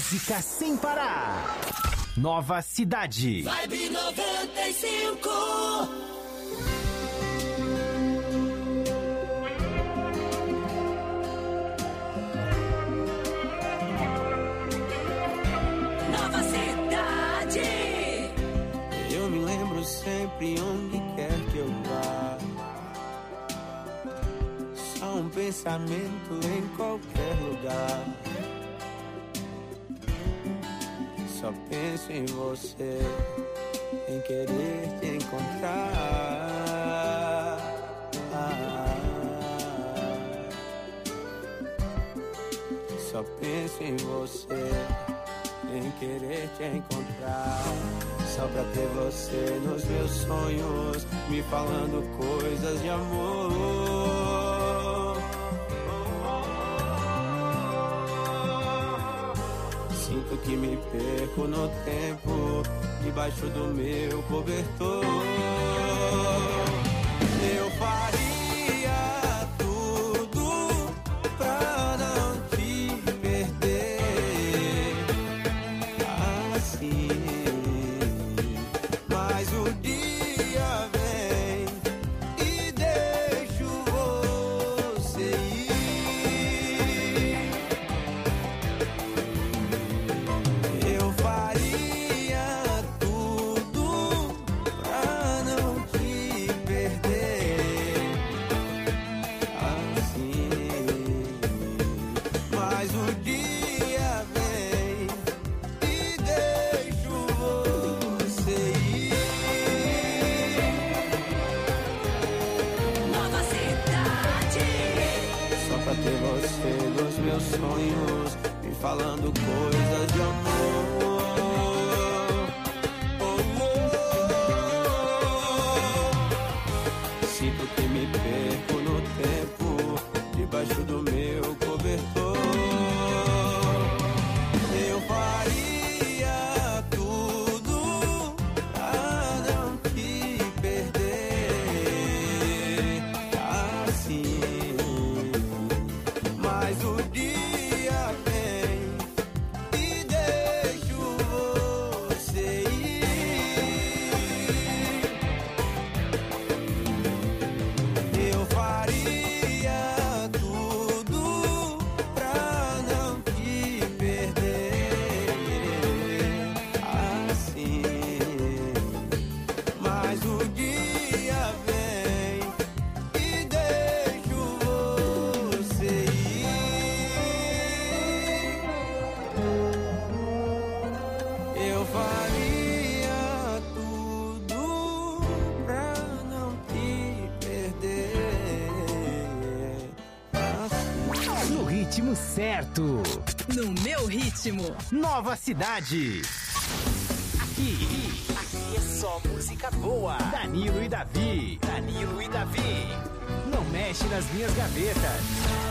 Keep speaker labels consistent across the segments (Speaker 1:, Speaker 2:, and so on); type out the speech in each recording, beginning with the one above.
Speaker 1: Música sem parar. Nova Cidade.
Speaker 2: Vibe 95. Nova Cidade.
Speaker 3: Eu me lembro sempre onde quer que eu vá. Só um pensamento em qualquer lugar. Só penso em você, em querer te encontrar. Só penso em você, em querer te encontrar. Só pra ter você nos meus sonhos, me falando coisas de amor. Sinto que me perco no tempo, debaixo do meu cobertor. Eu faria tudo pra não te perder assim. Mas o dia vem e deixo você ir. Eu faria tudo pra não te perder assim. Mas o dia vem e deixo você ir.
Speaker 2: Nova Cidade.
Speaker 3: Só pra ter você nos meus sonhos, me falando coisas de amor. Sinto que me perco no tempo, debaixo do meu cobertor. Eu faria tudo pra não te perder assim. Mas o dia vem e deixo você ir. Eu faria tudo pra não te perder assim. Mas o dia vem e deixo você ir. Eu faria tudo pra não te perder assim.
Speaker 1: No ritmo certo.
Speaker 4: No meu ritmo.
Speaker 1: Nova Cidade. Aqui é só música boa. Danilo e Davi. Danilo e Davi. Não mexe nas minhas gavetas.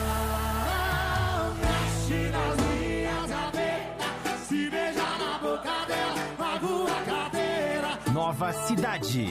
Speaker 5: Mexe nas minhas gavetas, se beijar na boca dela, pago a cadeira.
Speaker 1: Nova Cidade.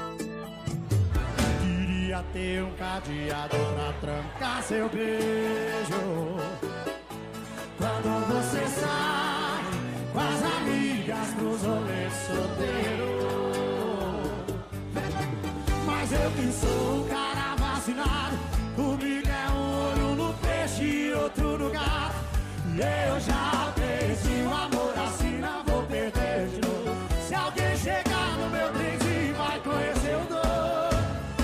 Speaker 5: Queria ter um cadeado pra trancar seu beijo. Quando você sai com as amigas pros rolês solteiros. Mas eu que sou um cara vacinado, comigo é um olho no peixe e outro no gato. E eu já perdi o amor assim, não vou perder de novo. Se alguém chegar no meu trenzinho, vai conhecer o dor.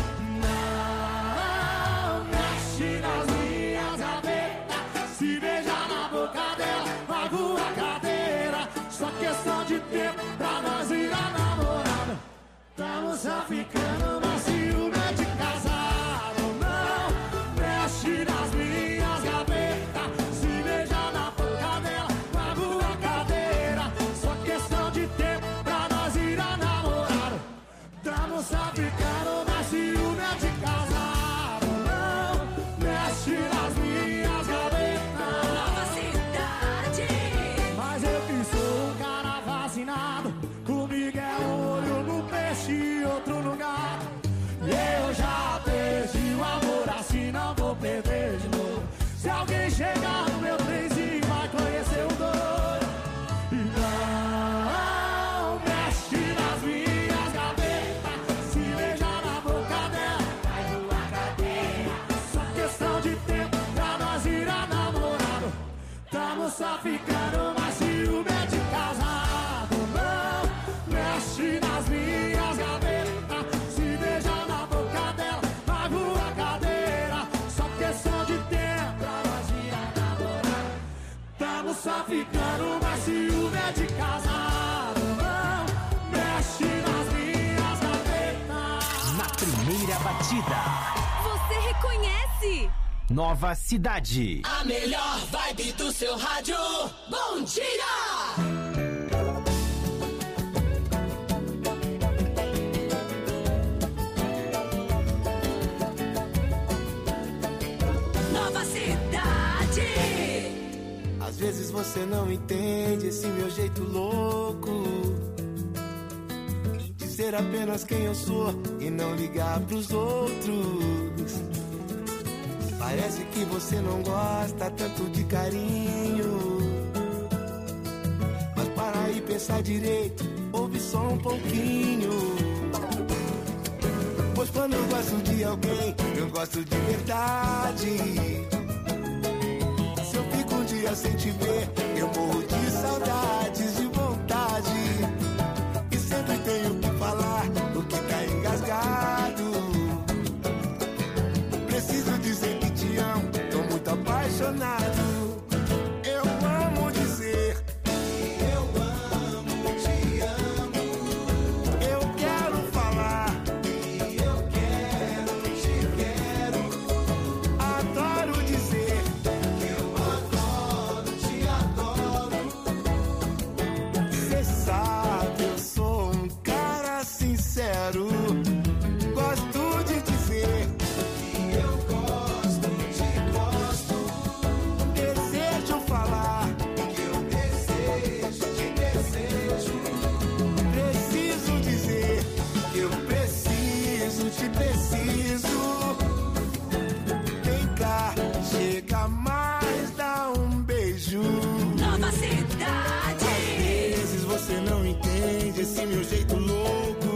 Speaker 5: Não mexe nas minhas gavetas, se beijar na boca dela, pago a cadeira. Só questão de tempo pra nós ir a namorada. Tamo só ficando, mas ciúme é de casado. Não mexe nas minhas gavetas, se beijar na boca dela, pago a cadeira. Só questão de tempo pra nós ir a namorada. Tamo só ficando, mas ciúme é de casado. Não mexe nas minhas gavetas.
Speaker 2: Nova Cidade.
Speaker 5: Mas eu que sou um cara vacinado, comigo é um olho no peixe e outro no gato. ficando mais ciúme é de casado. Não mexe nas minhas gavetas.
Speaker 1: Na primeira batida,
Speaker 4: Você reconhece?
Speaker 1: Nova Cidade.
Speaker 2: A melhor vibe do seu rádio. Bom dia! Nova Cidade.
Speaker 3: Às vezes você não entende esse meu jeito louco de ser apenas quem eu sou e não ligar pros outros. Parece que você não gosta tanto de carinho, mas para aí pensar direito, ouve só um pouquinho. Pois quando eu gosto de alguém, eu gosto de verdade. Se eu fico um dia sem te ver, eu morro de saudades, de vontade. E sempre tenho que falar o que tá engasgado. Preciso dizer que te amo, tô muito apaixonado. Eu amo dizer que eu amo, te amo. Eu quero falar que eu quero, te quero. Adoro dizer que eu adoro, te adoro. Cê sabe, eu sou um cara sincero. Gosto de dizer que eu gosto, te gosto. Desejo falar que eu desejo, te desejo. Preciso dizer que eu preciso, te preciso. Vem cá, chega mais, dá um beijo.
Speaker 2: Nova
Speaker 3: Às
Speaker 2: Cidade.
Speaker 3: vezes você não entende esse meu jeito louco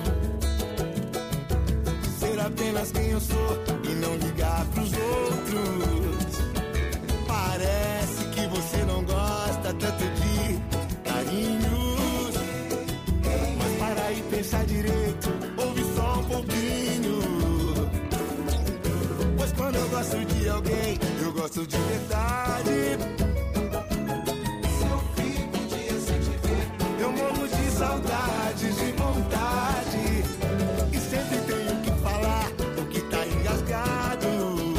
Speaker 3: de ser apenas quem eu sou e não ligar pros outros. Parece que você não gosta tanto de carinhos, mas para aí pensar direito, ouve só um pouquinho. Pois quando eu gosto de alguém, eu gosto de verdade. Se eu fico um dia sem te ver, eu morro de saudades, de vontade. E sempre tenho que falar o que tá engasgado.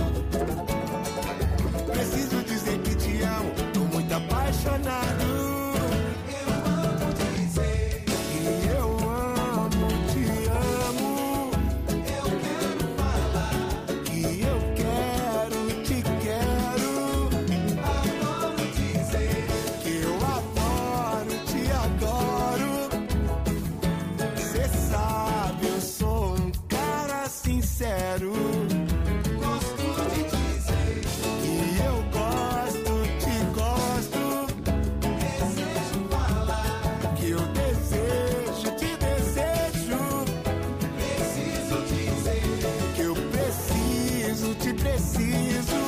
Speaker 3: Preciso dizer que te amo, tô muito apaixonado. Eu amo dizer que eu amo, te amo. Eu quero falar que eu quero, te quero. Adoro dizer que eu adoro, te adoro. Cê sabe, eu sou um cara sincero. Gosto de dizer que eu gosto, te gosto. Desejo falar que eu desejo, te desejo. Preciso dizer que eu preciso, te preciso.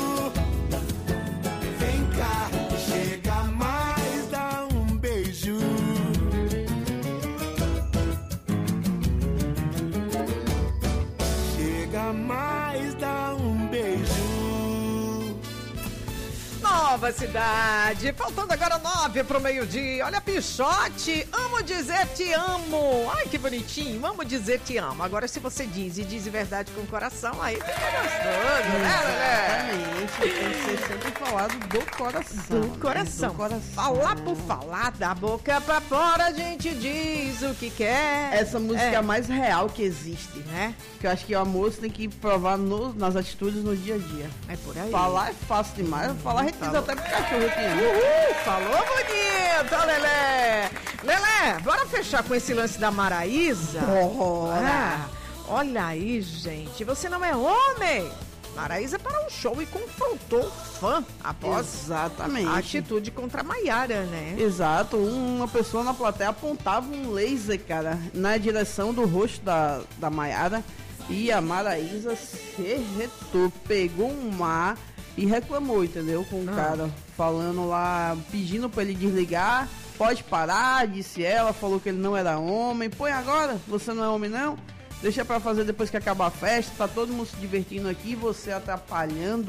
Speaker 3: Vem cá, chega mais, dá um beijo. Chega mais, dá um beijo.
Speaker 6: Nova Cidade, faltando agora 9 pro meio-dia. Olha, Pichote, amo dizer te amo. Ai, que bonitinho, amo dizer te amo. Agora, se você diz e diz verdade com o coração, aí fica gostoso, né, Lelé?
Speaker 7: Exatamente, tem que ser sempre falado do coração.
Speaker 6: Do coração.
Speaker 7: Do coração.
Speaker 6: Falar por falar, da boca pra fora, a gente diz o que quer.
Speaker 7: Essa música é a mais real que existe,
Speaker 6: né?
Speaker 7: Que eu acho que o moço tem que provar nas atitudes no dia a dia.
Speaker 6: É por aí.
Speaker 7: Falar é fácil demais. Falar a gente diz até pro cachorro que ama.
Speaker 6: Uhul, falou bonito, ó, Lelé. Lelé, bora fechar com esse lance da Maraísa?
Speaker 7: Bora.
Speaker 6: Ah, olha aí, gente, você não é homem. Maraísa parou um show e confrontou o fã após
Speaker 7: Exatamente.
Speaker 6: a atitude contra a Maiara, né?
Speaker 7: Exato, uma pessoa na plateia apontava um laser, cara, na direção do rosto da Maiara, e a Maraísa se retou, pegou um mar e reclamou, entendeu? Com o cara, falando lá, pedindo pra ele desligar, pode parar, disse ela, falou que ele não era homem, põe agora, você não é homem não? Deixa pra fazer depois que acabar a festa, tá todo mundo se divertindo aqui, você atrapalhando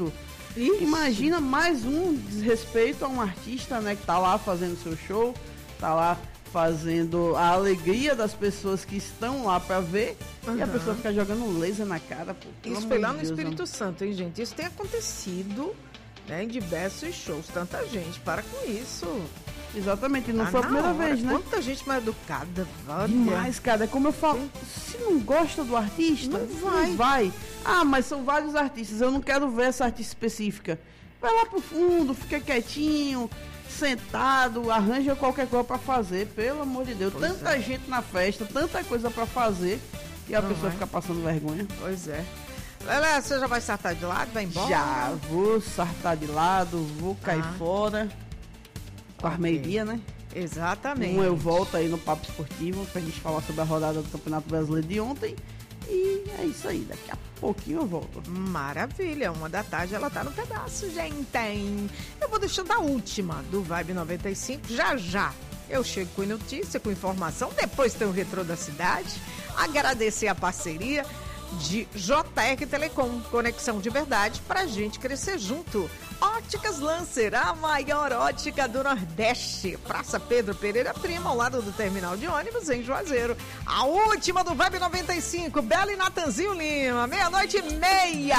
Speaker 6: Ixi.
Speaker 7: Imagina mais um desrespeito a um artista, né, que tá lá fazendo seu show, tá lá fazendo a alegria das pessoas que estão lá pra ver, e a pessoa fica jogando laser na cara, pô.
Speaker 6: Isso foi lá no Espírito Santo, hein, gente? Isso tem acontecido, né, em diversos shows. Tanta gente, para com isso.
Speaker 7: Exatamente, não foi a primeira vez, né?
Speaker 6: Quanta gente mal educada, olha.
Speaker 7: Demais, cara. É como eu falo, se não gosta do artista,
Speaker 6: Não vai.
Speaker 7: Ah, mas são vários artistas, eu não quero ver essa artista específica. Vai lá pro fundo, fica quietinho, sentado, arranja qualquer coisa pra fazer, pelo amor de Deus. Tanta gente na festa, tanta coisa pra fazer, e a pessoa fica passando vergonha.
Speaker 6: Pois é. Lelé, você já vai sartar de lado? Vai embora?
Speaker 7: Já vou sartar de lado, vou cair fora. Para meio-dia, né?
Speaker 6: Exatamente.
Speaker 7: Eu volto aí no Papo Esportivo pra gente falar sobre a rodada do Campeonato Brasileiro de ontem. E é isso aí, daqui a pouquinho eu volto.
Speaker 6: Maravilha, 1h da tarde ela tá no pedaço, gente. Eu vou deixando a última do Vibe 95, já. Eu chego com notícia, com informação, depois tem o Retrô da Cidade. Agradecer a parceria de JR Telecom, conexão de verdade pra gente crescer junto. Óticas Lancer, a maior ótica do Nordeste. Praça Pedro Pereira Prima, ao lado do terminal de ônibus em Juazeiro. A última do Vibe 95, Bela e Natanzinho Lima, 00:30.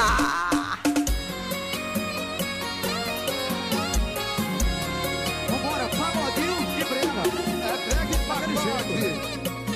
Speaker 5: Vambora, Pagodinho e Brena. É drag e pagode.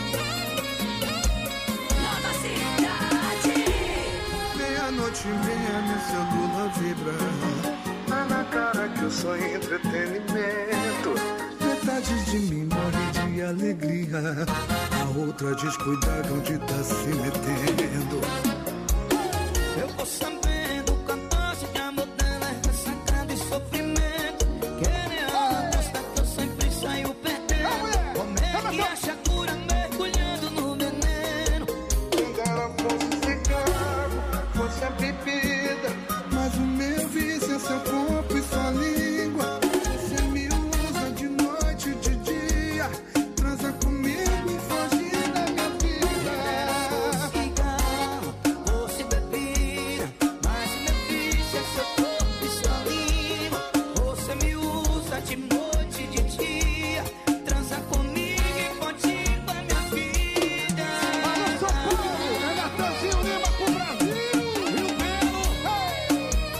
Speaker 8: Meia-noite e meia, meu celular vibra. Tá na cara que eu sou entretenimento. Metade de mim morre de alegria, a outra descuidada onde tá se metendo.
Speaker 9: Eu vou sabendo o cantaste de amor dela é ressacada e sofrimento. Querendo a aposta que eu sempre saio perdendo. Como é que acha a cura mergulhando no veneno?
Speaker 8: Quando ela fosse cigarro, fosse a bebida, mas o meu vício é seu corpo e sua língua. Você me usa de noite e de dia, transa comigo e foge da minha vida.
Speaker 9: Cigarro, doce bebida, mas o meu vício é seu corpo e sua língua. Você me usa de noite e de dia, transa comigo e foge da minha vida.
Speaker 5: Alô, São Paulo, é Natanzinho Lima pro Brasil, Rio Belo.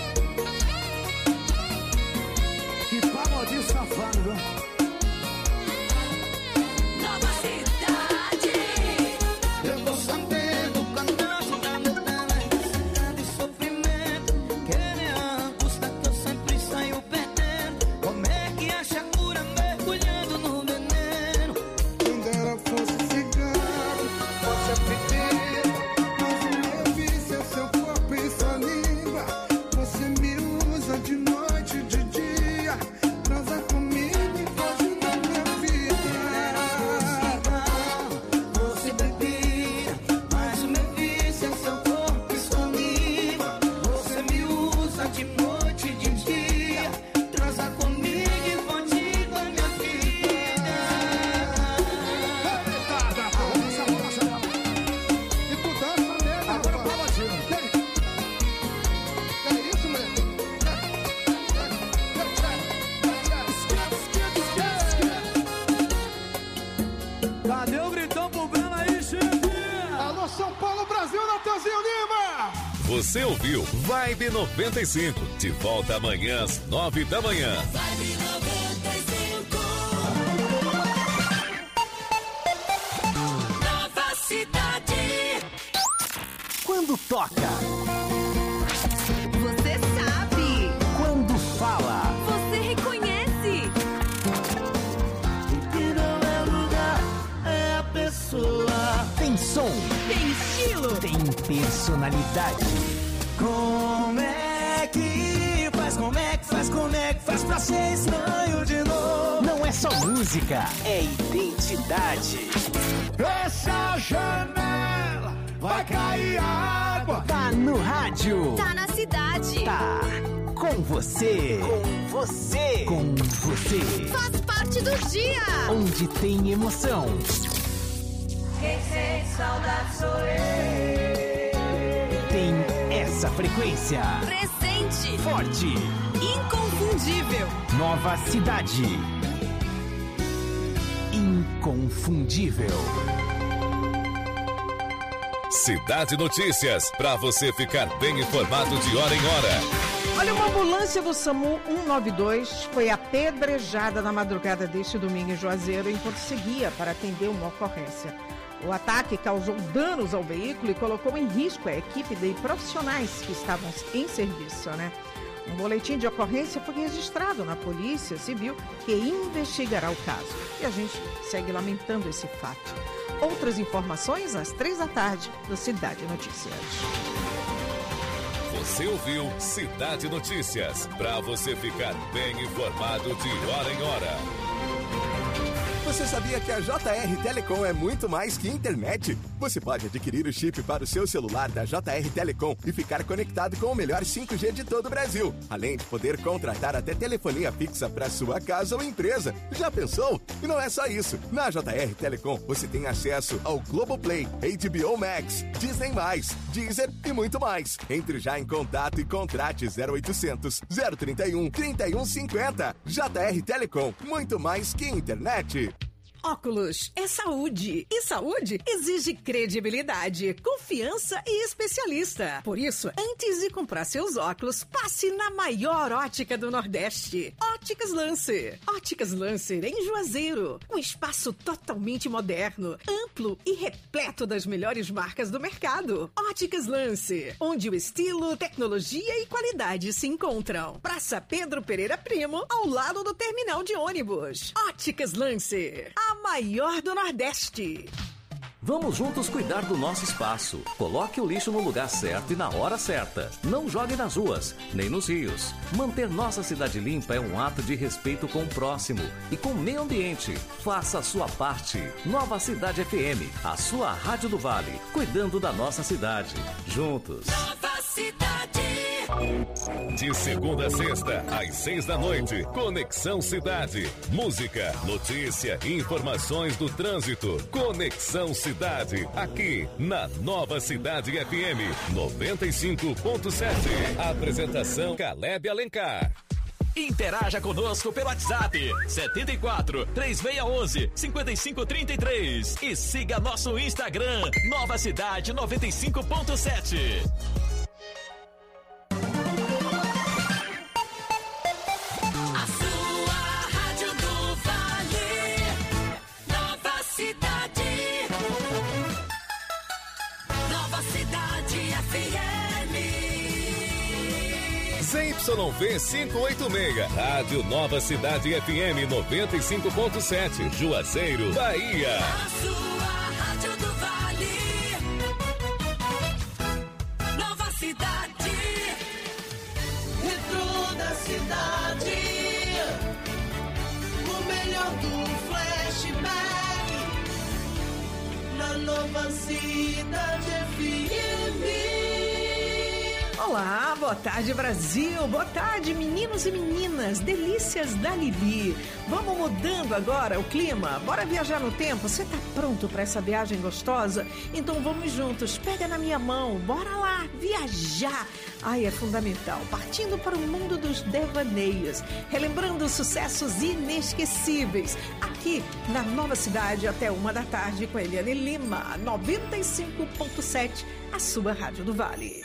Speaker 5: Que pagodinho safado, viu?
Speaker 2: Nova Cidade.
Speaker 9: Eu tô sabendo o cantaste da amor dela é ressacada e sofrimento. Querer a angústia que eu sempre saio perdendo. Como é que acha a cura mergulhando no veneno?
Speaker 8: Quando ela fosse cigarro, fosse a bebida, mas o meu vício é seu corpo e sua língua. Você me usa de noite e de dia, transa comigo e foge da minha vida.
Speaker 9: Você bebida, mas o meu vício é seu corpo e sua língua. Você me usa de noite e de dia, transa comigo e foge da minha vida.
Speaker 5: E tu dança mesmo, agora pagodinho.
Speaker 8: É isso, moleque?
Speaker 5: Cadê o gritão pro Breno aí, chefe? Alô, São Paulo, Brasil, Natanzinho Lima.
Speaker 10: Você ouviu Vibe 95. De volta amanhã às 9h.
Speaker 2: Vibe 95. Nova Cidade.
Speaker 1: Quando toca,
Speaker 4: Você sabe.
Speaker 1: quando fala,
Speaker 4: Você reconhece.
Speaker 5: Que não é lugar, é a pessoa.
Speaker 1: tem som,
Speaker 4: Tem estilo.
Speaker 1: tem personalidade.
Speaker 5: Como é que faz, como é que faz, como é que faz pra ser estranho de novo?
Speaker 1: Não é só música, é identidade.
Speaker 5: Fecha a janela, vai cair água.
Speaker 1: Tá no rádio,
Speaker 4: Tá na cidade.
Speaker 1: tá com você, com você, com você.
Speaker 4: Faz parte do dia.
Speaker 1: Onde tem emoção,
Speaker 9: Quem sente saudade sou eu.
Speaker 1: tem essa nossa frequência.
Speaker 4: Presente.
Speaker 1: Forte.
Speaker 4: Inconfundível.
Speaker 1: Nova cidade. Inconfundível.
Speaker 10: Cidade Notícias, para você ficar bem informado de hora em hora.
Speaker 6: Olha, uma ambulância do SAMU 192 foi apedrejada na madrugada deste domingo em Juazeiro, enquanto seguia para atender uma ocorrência. O ataque causou danos ao veículo e colocou em risco a equipe de profissionais que estavam em serviço, né? Um boletim de ocorrência foi registrado na Polícia Civil, que investigará o caso. E a gente segue lamentando esse fato. Outras informações às 15h do Cidade Notícias.
Speaker 10: Você ouviu Cidade Notícias, para você ficar bem informado de hora em hora.
Speaker 11: Você sabia que a JR Telecom é muito mais que internet? Você pode adquirir o chip para o seu celular da JR Telecom e ficar conectado com o melhor 5G de todo o Brasil. Além de poder contratar até telefonia fixa para sua casa ou empresa. Já pensou? E não é só isso. Na JR Telecom você tem acesso ao Globoplay, HBO Max, Disney+, Deezer e muito mais. Entre já em contato e contrate 0800 031 3150. JR Telecom, muito mais que internet.
Speaker 6: Óculos é saúde. E saúde exige credibilidade, confiança e especialista. Por isso, antes de comprar seus óculos, passe na maior ótica do Nordeste. Óticas Lancer. Óticas Lancer em Juazeiro. Um espaço totalmente moderno, amplo e repleto das melhores marcas do mercado. Óticas Lancer, onde o estilo, tecnologia e qualidade se encontram. Praça Pedro Pereira Primo, ao lado do terminal de ônibus. Óticas Lancer, a maior do Nordeste.
Speaker 12: Vamos juntos cuidar do nosso espaço. Coloque o lixo no lugar certo e na hora certa. Não jogue nas ruas, nem nos rios. Manter nossa cidade limpa é um ato de respeito com o próximo e com o meio ambiente. Faça a sua parte. Nova Cidade FM, a sua rádio do Vale, cuidando da nossa cidade. Juntos.
Speaker 2: Nova Cidade.
Speaker 10: De segunda a sexta, às 6 da noite, Conexão Cidade. Música, notícia, informações do trânsito. Conexão Cidade, aqui na Nova Cidade FM 95.7. Apresentação Caleb Alencar.
Speaker 1: Interaja conosco pelo WhatsApp 74 3611 5533 e siga nosso Instagram Nova Cidade 95.7.
Speaker 10: ZYV 586, Rádio Nova Cidade FM 95.7, Juazeiro, Bahia.
Speaker 2: A sua rádio do Vale. Nova Cidade.
Speaker 9: Retrô da cidade. O melhor do flashback. Na Nova Cidade FM.
Speaker 6: Olá, boa tarde Brasil, boa tarde meninos e meninas, delícias da Lili. Vamos mudando agora o clima, bora viajar no tempo, você tá pronto para essa viagem gostosa? Então vamos juntos, pega na minha mão, bora lá, viajar. Ai, é fundamental, partindo para o mundo dos devaneios, relembrando sucessos inesquecíveis, aqui na Nova Cidade até 13h com Eliane Lima, 95.7, a sua rádio do Vale.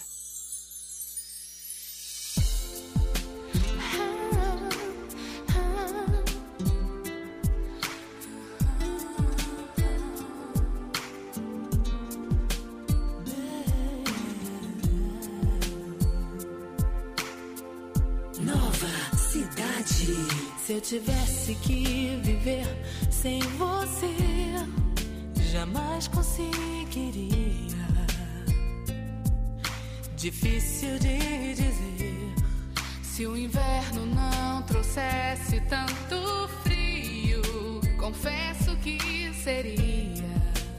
Speaker 13: Se eu tivesse que viver sem você, jamais conseguiria. Difícil de dizer. Se o inverno não trouxesse tanto frio, confesso que seria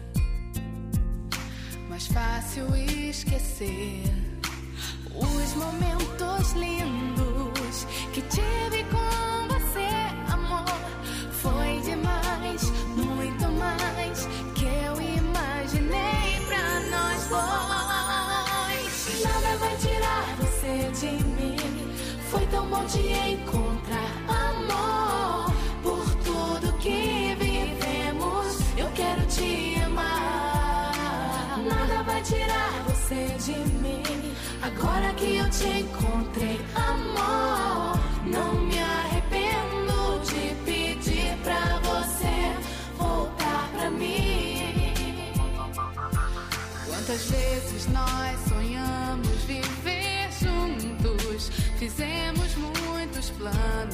Speaker 13: mais fácil esquecer os momentos lindos que tive com você, amor. Foi demais, muito mais que eu imaginei pra nós dois. Nada vai te encontrar, amor. Por tudo que vivemos, eu quero te amar. Nada vai tirar você de mim. Agora que eu te encontrei, amor, não me arrependo de pedir pra você voltar pra mim.
Speaker 14: Quantas vezes nós sonhamos viver juntos, fizemos muitos planos,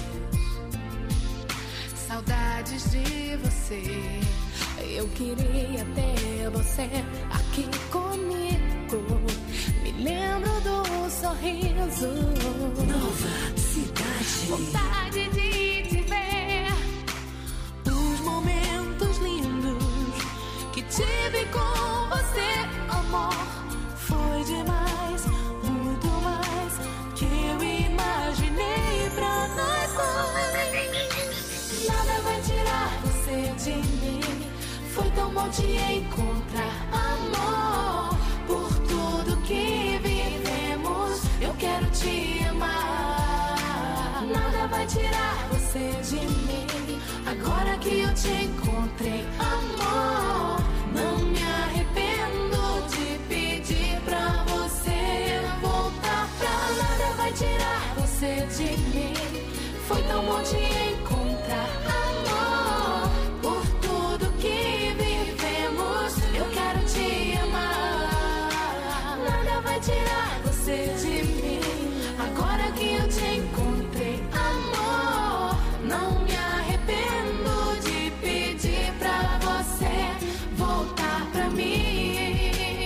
Speaker 14: saudades de você. Eu queria ter você aqui comigo. Me lembro do sorriso.
Speaker 2: Nova Cidade.
Speaker 13: Vontade de te ver. Os momentos lindos que tive com você, amor. Foi demais, muito mais que eu imaginei pra nós dois. Nada vai tirar você de mim. Foi tão bom te encontrar, amor. Por tudo que vivemos, eu quero te amar. Nada vai tirar você de mim. Agora que eu te encontrei, amor, não me arrependo de pedir pra você voltar pra. Nada vai tirar você de mim. Foi tão bom te encontrar, amor. Por tudo que vivemos, eu quero te amar. Nada vai tirar você de mim. Agora que eu te encontrei, amor, não me arrependo de pedir pra você voltar pra mim.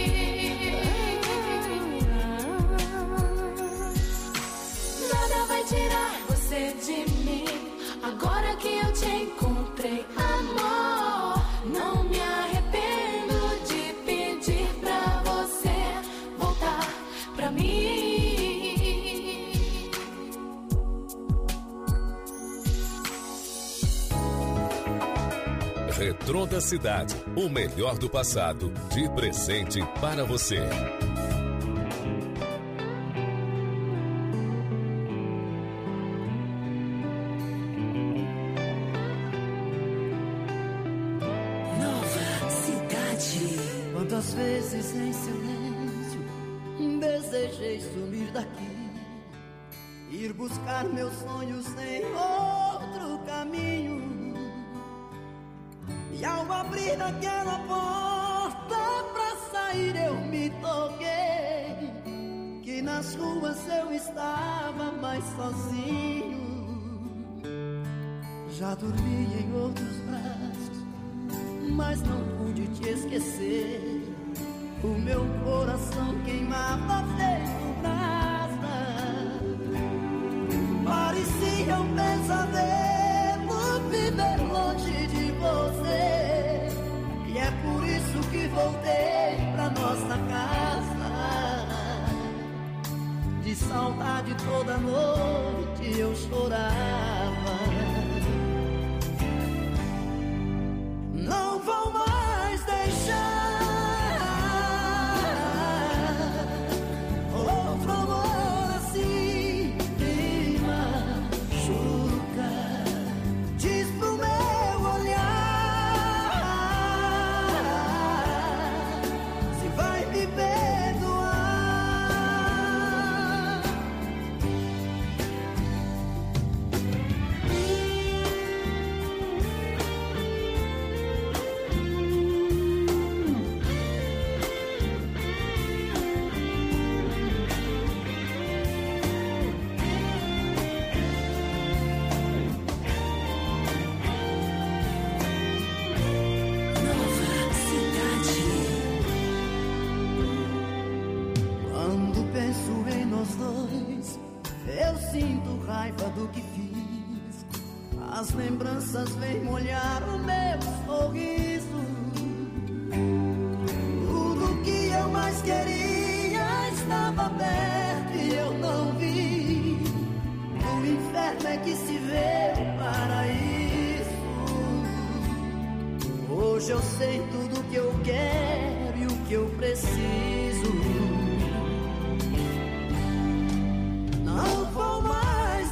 Speaker 13: Nada vai tirar você de mim. Agora que eu te encontrei, amor, não me arrependo de pedir pra você voltar pra mim.
Speaker 10: Retrô da Cidade, o melhor do passado, de presente para você.
Speaker 2: Nova Cidade.
Speaker 9: Quantas vezes em silêncio desejei sumir daqui, ir buscar meus sonhos em outro caminho. E ao abrir aquela porta pra sair eu me toquei que nas ruas eu estava mais sozinho. Já dormi em outros braços, mas não pude te esquecer. O meu coração queimava feito brasa. Parecia um pesadelo viver longe de você. E é por isso que voltei pra nossa casa. De saudade toda noite eu chorava. Não vou mais deixar outro amor assim me machuca. Diz pro meu olhar se vai me perdoar.
Speaker 2: Nova Cidade.
Speaker 9: Quando penso em nós dois, eu sinto raiva do que fiz. As lembranças vêm molhar o meu sorriso. Tudo que eu mais queria estava perto e eu não vi. No inferno é que se vê o paraíso. Hoje eu sei tudo que eu quero e o que eu preciso. Não vou mais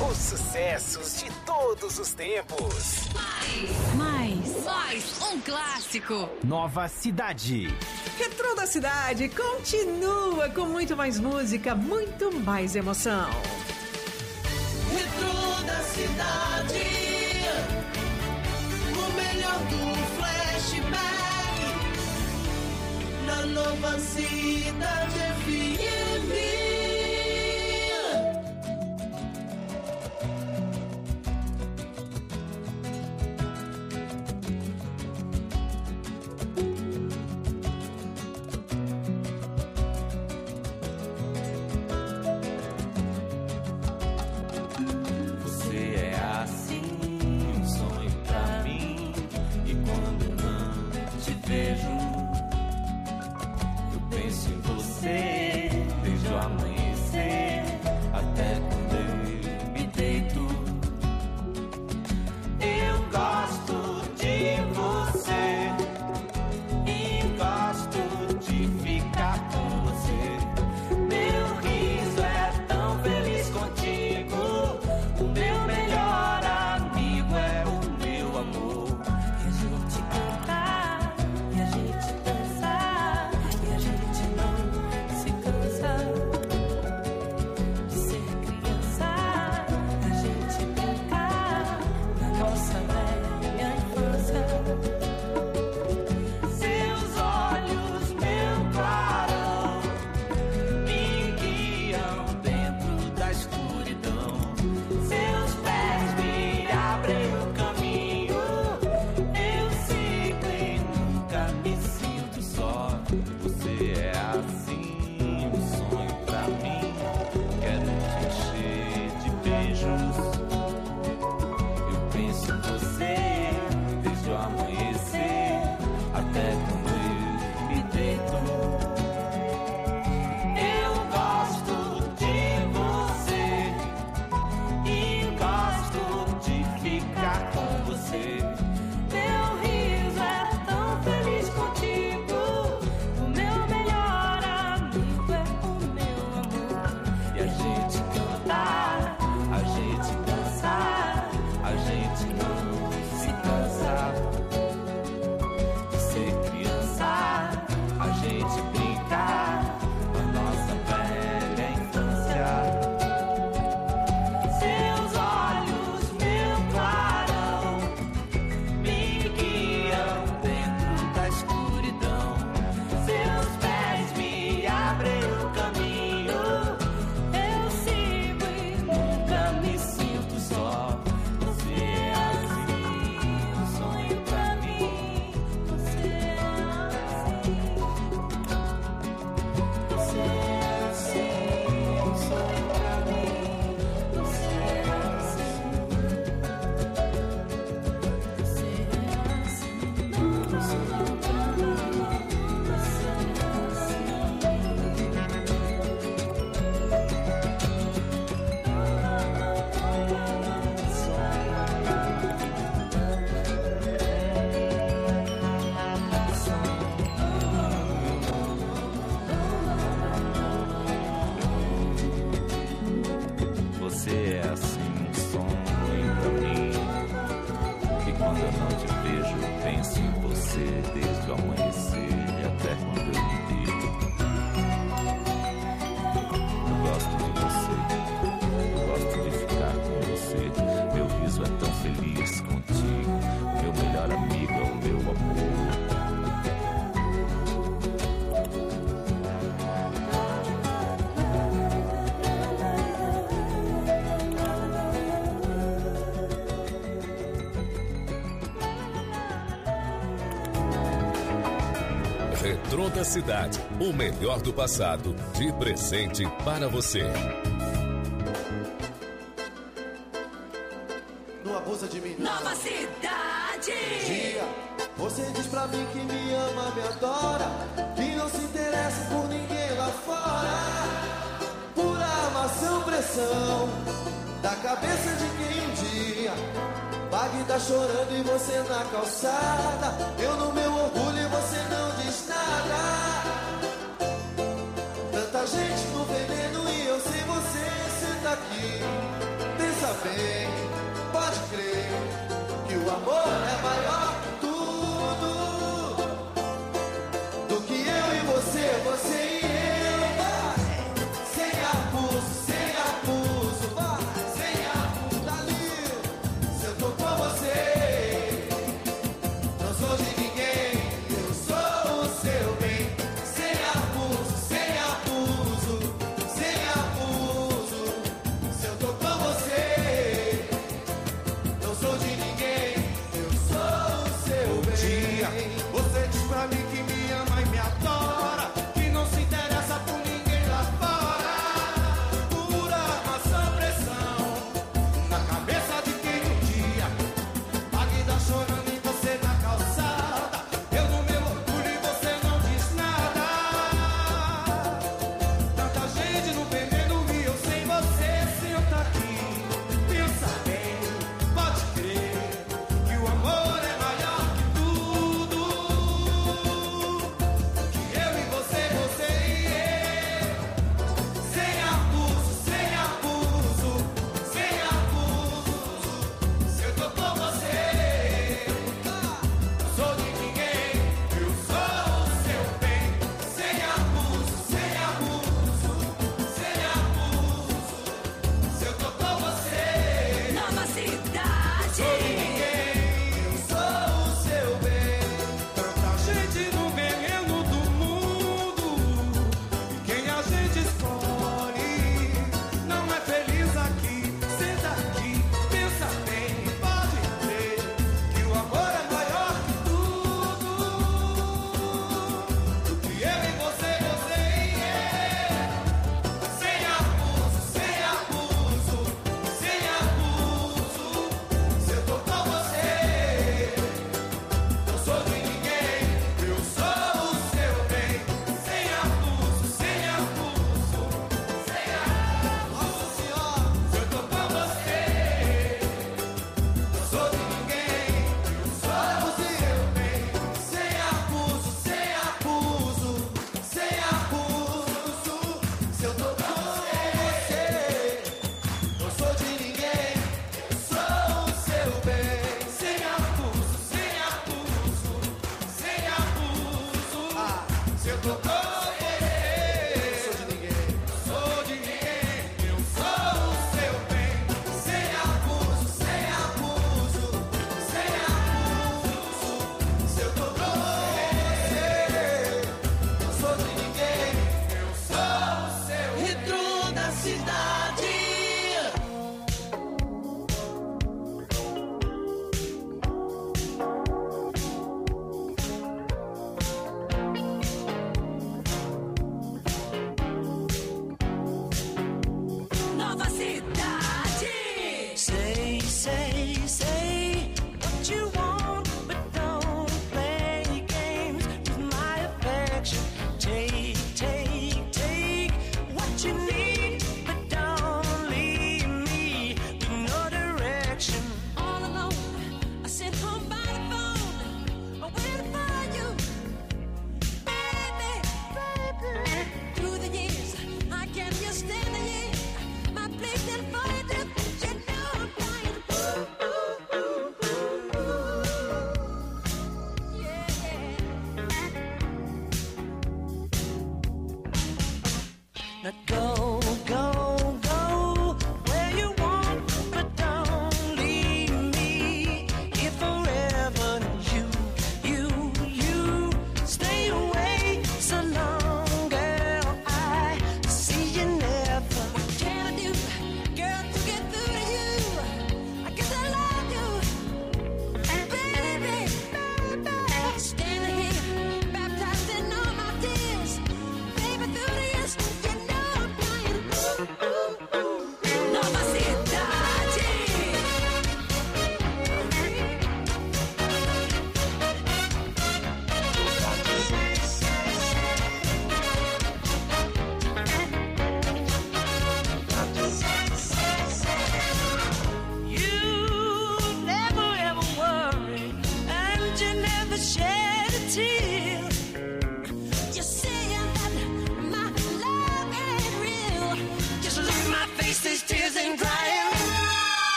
Speaker 1: Os sucessos de todos os tempos.
Speaker 4: Mais um clássico.
Speaker 1: Nova Cidade.
Speaker 6: Retrô da Cidade continua com muito mais música, muito mais emoção.
Speaker 2: Retrô da Cidade, o melhor do flashback na Nova Cidade FM.
Speaker 3: Desde o amanhecer até quando eu me deito, eu gosto de você e gosto de ficar com você. Meu riso é tão feliz contigo, o meu melhor amigo é o meu amor. E a gente cantar, e a gente dançar, e a gente não se cansa de ser criança. A gente brincar na nossa velha infância. Seus olhos, meu clarão, me guiam dentro da escuridão. Seus pés me abrem o caminho. Eu sigo e nunca me sinto só. Você é assim, um sonho pra mim. Quero te encher de beijos. Eu penso em você desde o amanhecer até quando eu me deito. Eu gosto de você e gosto de ficar com você. Meu riso é tão feliz contigo, o meu melhor amigo é o meu amor. E a gente cantar, a gente dançar, a gente não se cansa de ser criança. A gente brincar na nossa velha infância. Seus olhos, meu clarão, me guiam dentro da escuridão. Seus pés me abrem o caminho. Eu sigo e nunca me sinto só. Você é assim, um sonho pra mim. Você é assim. Você é assim, um sonho pra mim. Você é assim. Você é assim, um sonho pra mim. Você Você é assim, um sonho pra mim. E quando eu não te vejo, eu penso em você desde o amanhecer e até quando eu me deito. Eu gosto de você, eu gosto de ficar com você. Meu riso é tão feliz contigo, o meu melhor amigo é o meu amor.
Speaker 10: Retrô da Cidade, o melhor do passado, de presente para você.
Speaker 5: Não abusa de mim.
Speaker 4: Nova Cidade.
Speaker 5: Dia, você diz pra mim que me ama, me adora, que não se interessa por ninguém lá fora. Pura armação, pressão da cabeça de quem um dia Pague tá chorando e você na calçada. Eu no meu orgulho e você não diz nada. Tanta gente no veneno e eu sem você. Senta aqui, pensa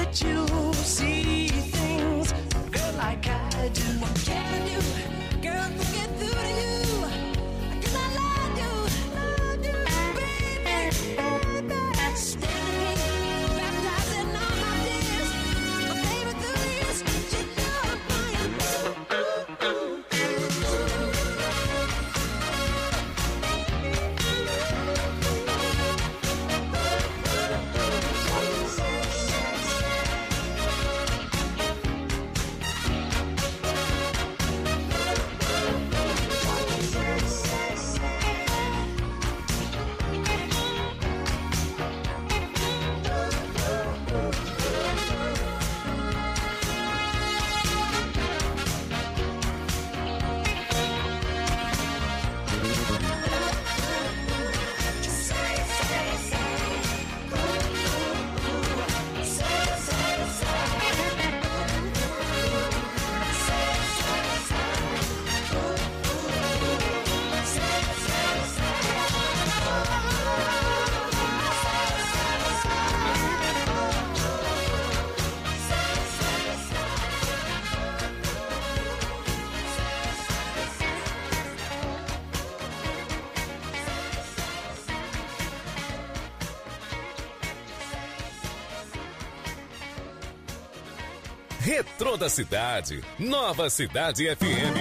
Speaker 9: let you see things, girl, like I do. What can you, girl, get through to you? 'Cause I love you, baby. Standing, baptizing all my tears, my baby through the years, you know I'm flying.
Speaker 10: Retrô da Cidade, Nova Cidade FM.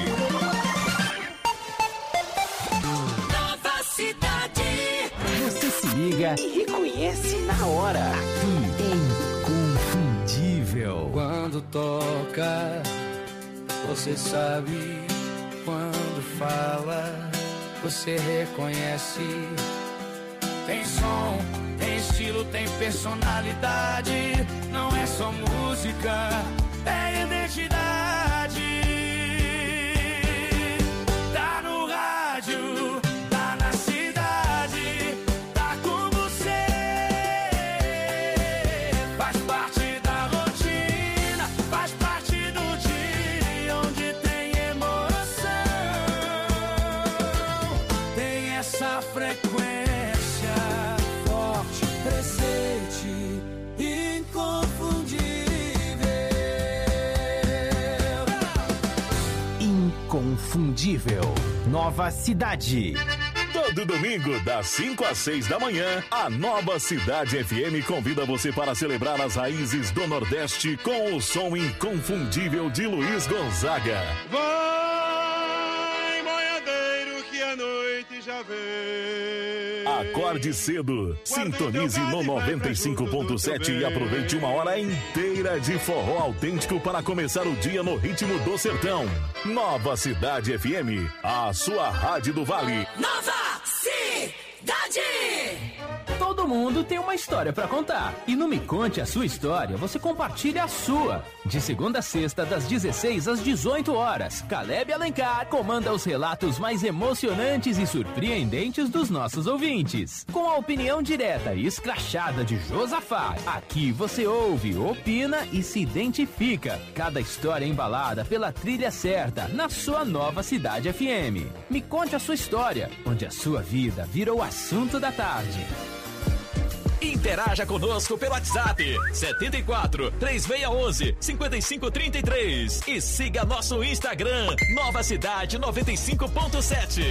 Speaker 9: Nova Cidade.
Speaker 1: Você se liga e reconhece na hora. Aqui, Inconfundível.
Speaker 15: Quando toca, você sabe. Quando fala, você reconhece. Tem som, tem estilo, tem personalidade. Não é só música, é identidade. Tá no rádio, tá na cidade, tá com você. Faz parte da rotina, faz parte do dia onde tem emoção. Tem essa frequência forte, presente, inconfundível.
Speaker 1: Inconfundível. Nova Cidade.
Speaker 10: Todo domingo, das 5 às 6 da manhã, a Nova Cidade FM convida você para celebrar as raízes do Nordeste com o som inconfundível de Luiz Gonzaga.
Speaker 5: Vai, boiadeiro, que a noite já vem.
Speaker 10: Acorde cedo, sintonize no 95.7 e aproveite uma hora inteira de forró autêntico para começar o dia no ritmo do sertão. Nova Cidade FM, a sua rádio do Vale.
Speaker 9: Nova Cidade.
Speaker 16: Todo mundo tem uma história pra contar. E no Me Conte a Sua História, você compartilha a sua. De segunda a sexta, das 16 às 18 horas, Caleb Alencar comanda os relatos mais emocionantes e surpreendentes dos nossos ouvintes. Com a opinião direta e escrachada de Josafá, aqui você ouve, opina e se identifica. Cada história embalada pela trilha certa, na sua Nova Cidade FM. Me Conte a Sua História, onde a sua vida vira o assunto da tarde.
Speaker 17: Interaja conosco pelo WhatsApp 74 3611 5533 e siga nosso Instagram Nova Cidade 95.7.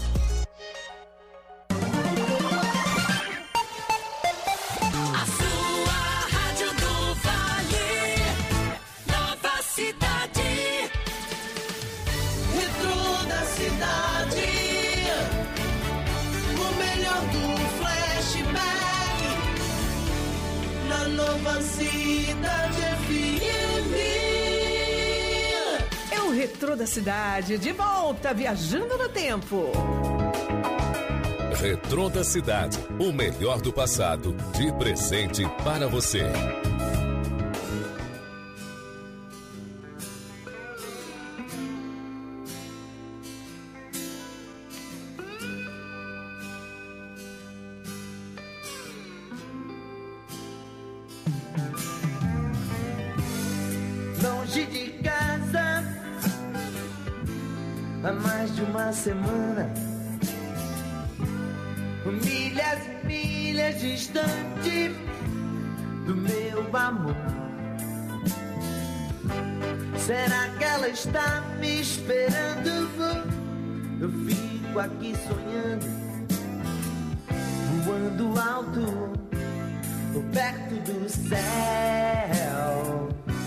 Speaker 9: A sua rádio do Vale. Nova Cidade.
Speaker 18: Retrô da cidade. O melhor do flashback. Na Nova Cidade FM.
Speaker 6: É o Retrô da Cidade, de volta, viajando no tempo.
Speaker 10: Retrô da Cidade, o melhor do passado, de presente para você.
Speaker 18: Longe de casa, há mais de uma semana, milhas e milhas distante do meu amor. Será que ela está me esperando? Eu fico aqui sonhando, voando alto, perto do céu.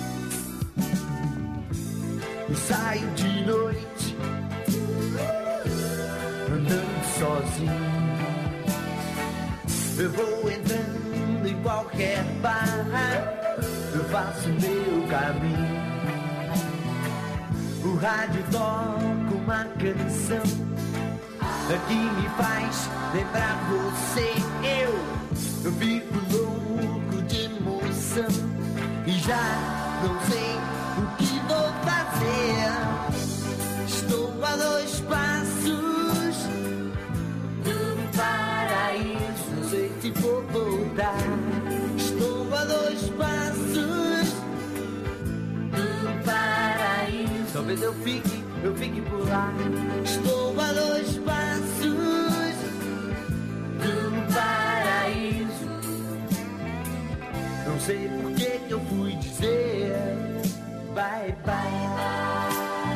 Speaker 18: Eu saio de noite, andando sozinho. Eu vou entrando em qualquer bar, eu faço meu caminho. O rádio toca uma canção que me faz lembrar você. Eu fico louco de emoção e já não sei o que vou fazer. Estou a 2 passos do paraíso, não sei se vou voltar. Estou a 2 passos do paraíso, talvez eu fique por lá. Estou a 2 passos do paraíso, não sei por que eu fui dizer bye bye.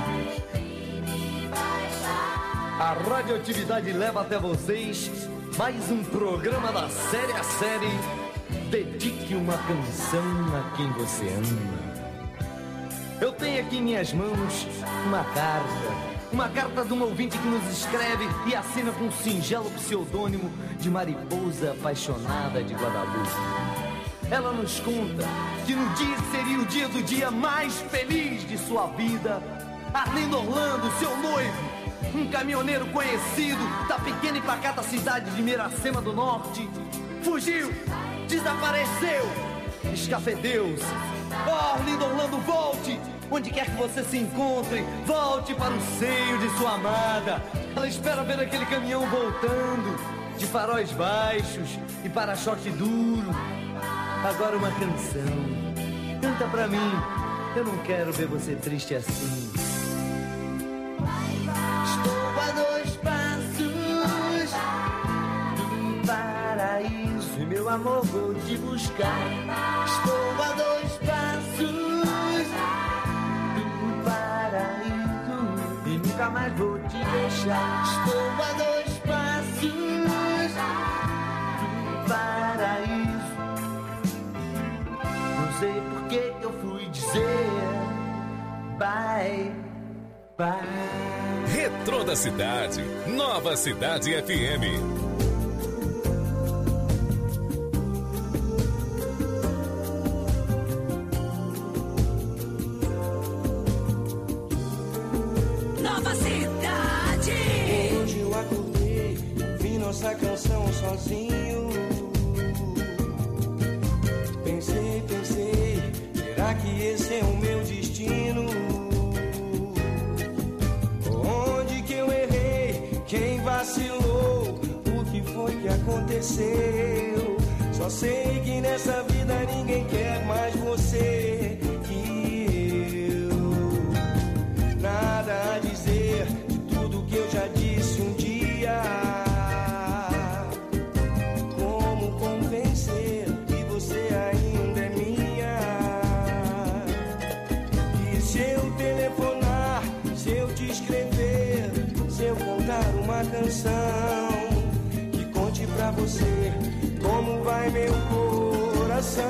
Speaker 19: A radioatividade leva até vocês mais um programa da série a série. Dedique uma canção a quem você ama. Eu tenho aqui em minhas mãos uma carta de um ouvinte que nos escreve e assina com um singelo pseudônimo de Mariposa Apaixonada de Guadalupe. Ela nos conta que no dia que seria o dia mais feliz de sua vida, Arlindo Orlando, seu noivo, um caminhoneiro conhecido da pequena e pacata cidade de Miracema do Norte, fugiu, desapareceu, escafedeu-se. Oh, Arlindo Orlando, volte! Onde quer que você se encontre, volte para o seio de sua amada. Ela espera ver aquele caminhão voltando, de faróis baixos e para-choque duro. Agora uma canção, canta pra mim, eu não quero ver você triste assim.
Speaker 18: Estou a 2 passos do paraíso e meu amor vou te buscar. Estou a 2 passos do paraíso e nunca mais vou te deixar. Estou a 2 passos do paraíso, não sei por que eu fui dizer bye bye.
Speaker 10: Retrô da Cidade, Nova Cidade FM.
Speaker 2: Nova Cidade.
Speaker 9: Hoje eu acordei, vi nossa canção sozinho. Pensei, será que esse é o meu destino? Onde que eu errei? Quem vacilou? O que foi que aconteceu? Só sei que nessa vida ninguém quer mais você que eu. Nada a dizer de tudo que eu já disse um dia. Como convencer que você ainda é minha? E se eu telefonar, se eu te escrever, se eu contar uma canção que conte pra você como vai meu coração.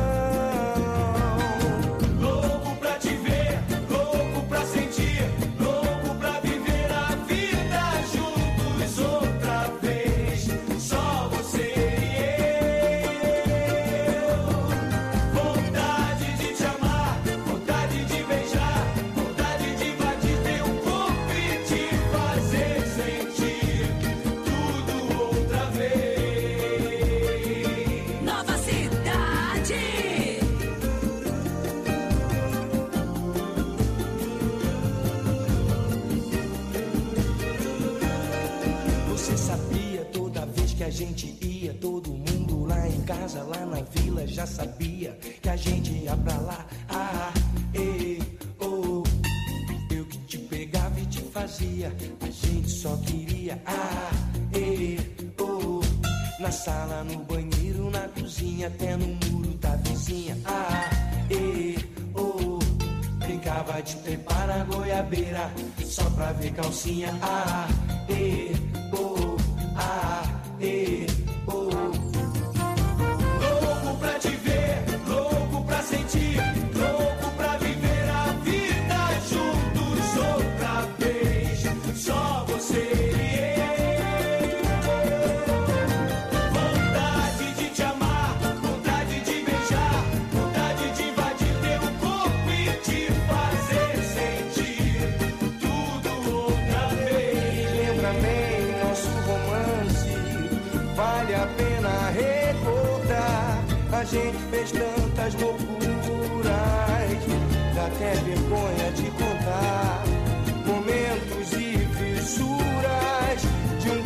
Speaker 9: Louco pra te ver, louco pra sentir, louco pra viver a vida juntos outra vez. Só você e eu. Vontade de te amar, vontade de beijar, vontade de invadir teu corpo e te fazer sentir tudo outra vez.
Speaker 2: Nova Cidade.
Speaker 9: Você sabia toda vez que a gente ia, todo mundo lá em casa, lá na vila já sabia que a gente ia pra lá. Eu que te pegava e te fazia, a gente só queria. Na sala, no banheiro, na cozinha, até no muro da vizinha. Brincava
Speaker 18: brincava de trepar na goiabeira, só pra ver calcinha. Ah, e, oh, ah, e, oh. Louco pra te ver, louco pra sentir, louco pra viver a vida juntos outra vez. Só você e eu. Vontade de te amar, vontade de beijar, vontade de invadir teu corpo e te fazer sentir tudo outra vez.
Speaker 3: Lembra bem nosso romance, vale a pena recordar. A gente fez tantas loucuras, dá até vergonha de contar. Momentos e fissuras de um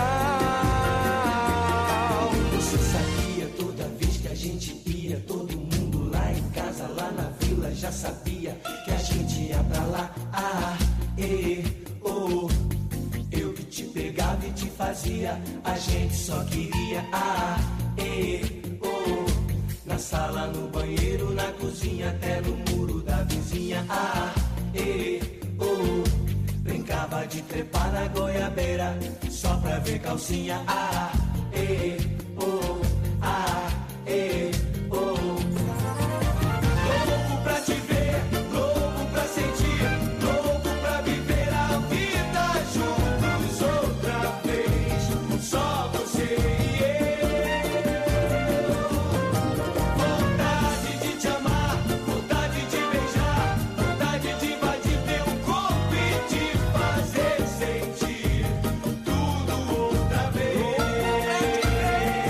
Speaker 3: casal.
Speaker 18: Você sabia toda vez que a gente ia, todo mundo lá em casa, lá na vila já sabia que a gente ia pra lá. Ah, e, oh, eu que te pegava e te fazia, a gente só queria. Ah, e, oh, na sala, no banheiro, na cozinha, até no muro da vizinha. Ah, e, oh, brincava de trepar na goiabeira, só pra ver calcinha. Ah, e, oh, ah, e, oh. Louco pra te ver, louco pra sentir, louco pra viver a vida juntos outra vez. Só você e eu. Vontade de te amar, vontade de beijar, vontade de invadir teu corpo e te fazer sentir tudo outra vez.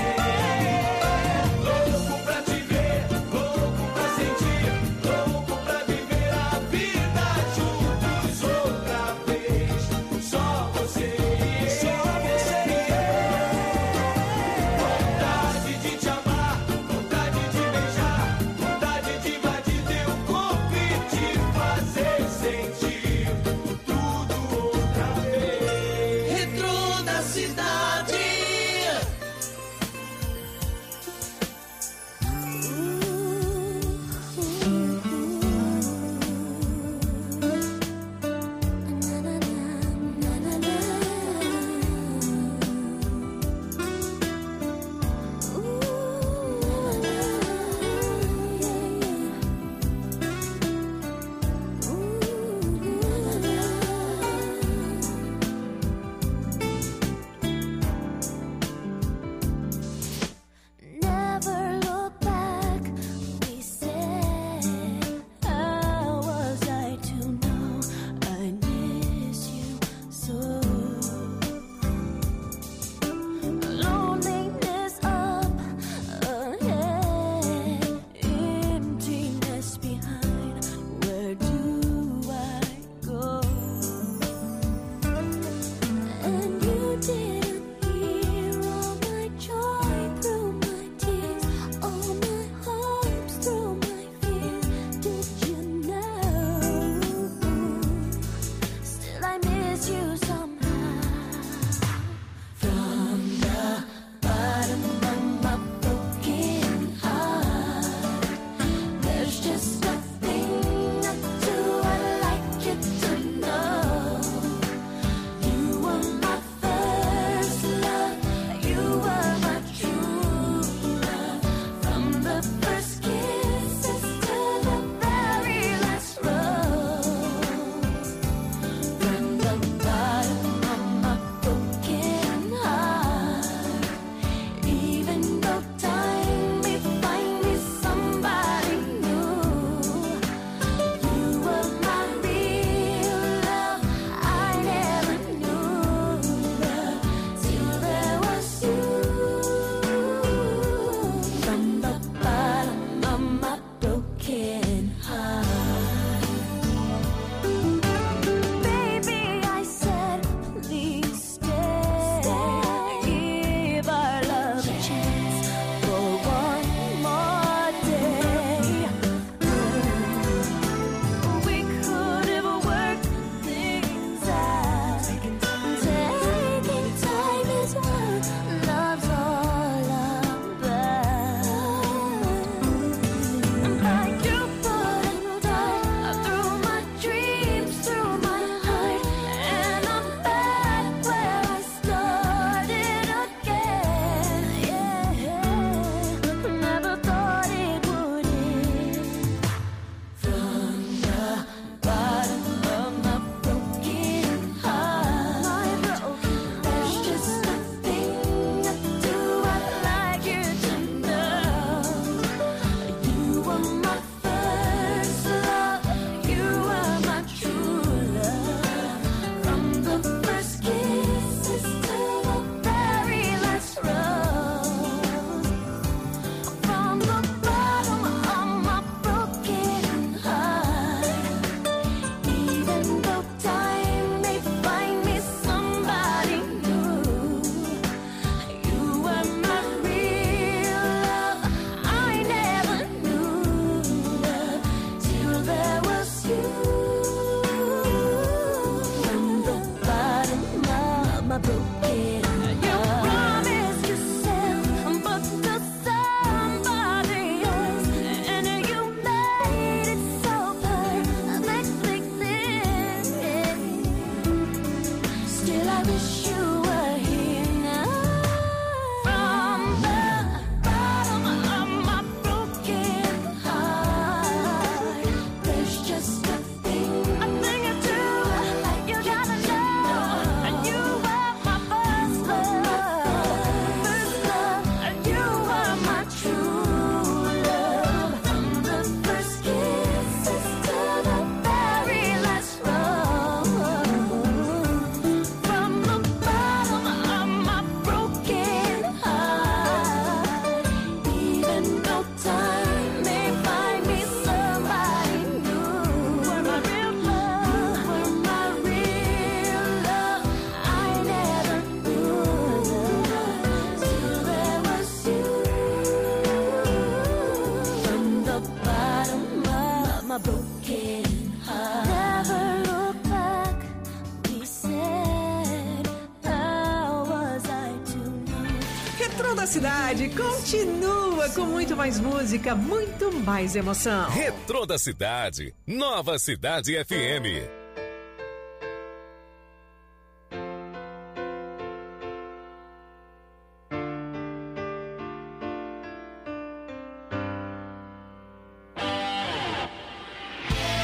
Speaker 13: broken heart. Never look back, we said, how was I to know?
Speaker 6: Retrô da Cidade continua com muito mais música, muito mais emoção.
Speaker 10: Retrô da Cidade, Nova Cidade FM.